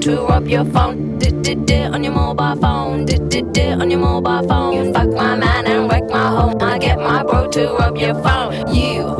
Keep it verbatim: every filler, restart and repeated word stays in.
to rub your phone. Did did did on your mobile phone. Did did did on your mobile phone. You fuck my man and wreck my home. I get my bro to rub your phone. You